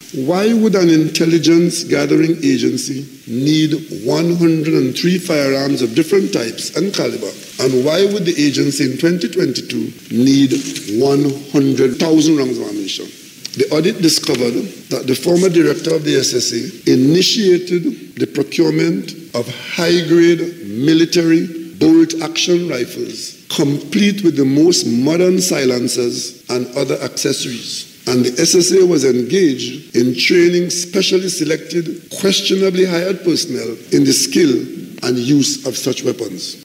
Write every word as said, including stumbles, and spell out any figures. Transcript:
Why would an intelligence gathering agency need one hundred three firearms of different types and caliber? And why would the agency in twenty twenty-two need one hundred thousand rounds of ammunition? The audit discovered that the former director of the S S A initiated the procurement of high-grade military bolt-action rifles, complete with the most modern silencers and other accessories. And the S S A was engaged in training specially selected, questionably hired personnel in the skill and use of such weapons.